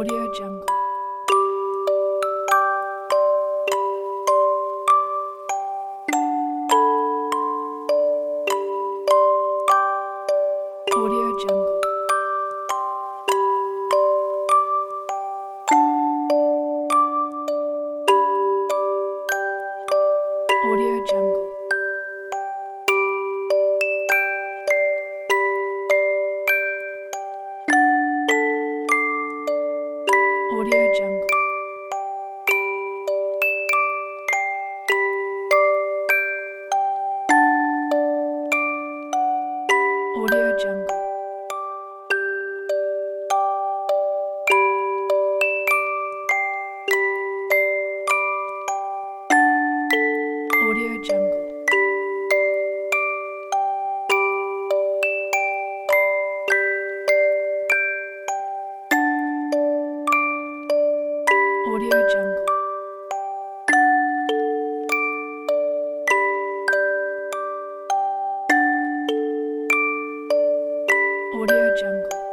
Audio Jungle. Audio Jungle. Audio Jungle. Audio Jungle. Audio Jungle. Audio Jungle. Audio Jungle. Audio Jungle.